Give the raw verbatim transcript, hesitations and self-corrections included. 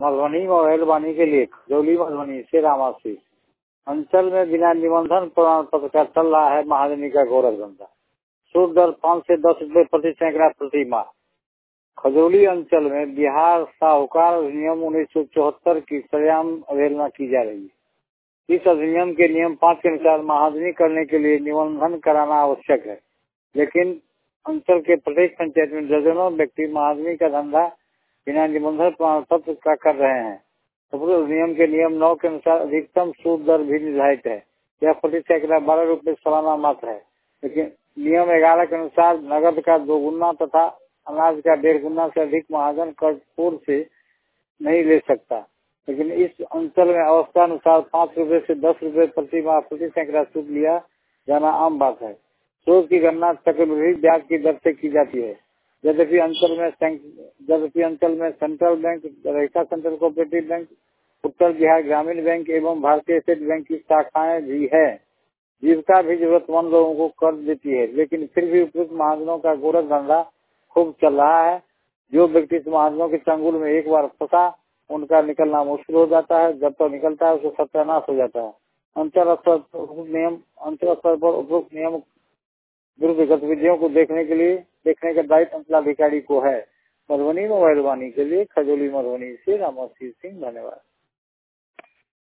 Madhubani mobile वाणी के लिए खजौली मधुबनी से रामासी अंचल में बिना निबंधन प्रमाण पत्र का चल रहा है महाजनी का गोरख धंधा। सूद दर पाँच से दस रुपए प्रति सैकड़ा प्रति माह। खजौली अंचल में बिहार साहूकार अधिनियम उन्नीस सौ चौहत्तर की सरेआम अवहेलना की जा रही है। इस अधिनियम के नियम पाँच के अनुसार महाजनी करने के लिए निबंधन कराना आवश्यक है, लेकिन अंचल के प्रत्येक पंचायत में दर्जनों व्यक्ति महाजनी का धंधा बिना निबंधन प्रमाण पत्र का कर रहे हैं। उपरोक्त अधिनियम के नियम नौ के अनुसार अधिकतम सूद दर भी निर्धारित है। यह प्रति सैकड़ा बारह रुपए सालाना मात्र है, लेकिन नियम ग्यारह के अनुसार नगद का दो गुना तथा अनाज का डेढ़ गुना से अधिक महाजन कर्ज पूर्व से नहीं ले सकता। लेकिन इस अंचल में अवस्था अनुसार पाँच रुपए से दस रुपए प्रति माह प्रति सैकड़ा सूद लिया जाना आम बात है। सूद की गणना चक्रवृद्धि ब्याज की दर से की जाती है। यद्यपि अंचल में यद्यपि अंचल में सेंट्रल बैंक, रईसा central cooperative bank, Uttar Bihar Gramin bank एवं भारतीय स्टेट बैंक की शाखाएं भी है। जीविका भी जरूरतमंद लोगों को कर्ज देती है, लेकिन फिर भी उपयुक्त महाजनों का गोरख धंधा खूब चल रहा है। जो व्यक्ति इस महाजनों के चंगुल में एक बार फंसा, उनका निकलना मुश्किल हो जाता है। जब तक तो निकलता है, उसको सत्यानाश हो जाता है। अंचल स्तर पर नियम अंचल स्तर पर उपयुक्त नियम विरुद्ध गतिविधियों को देखने के लिए देखने का दायित्व अंचलाधिकारी को है। मधुबनी मोबाइल वाणी के लिए खजौली मधुबनी से रामासी सिंह। धन्यवाद।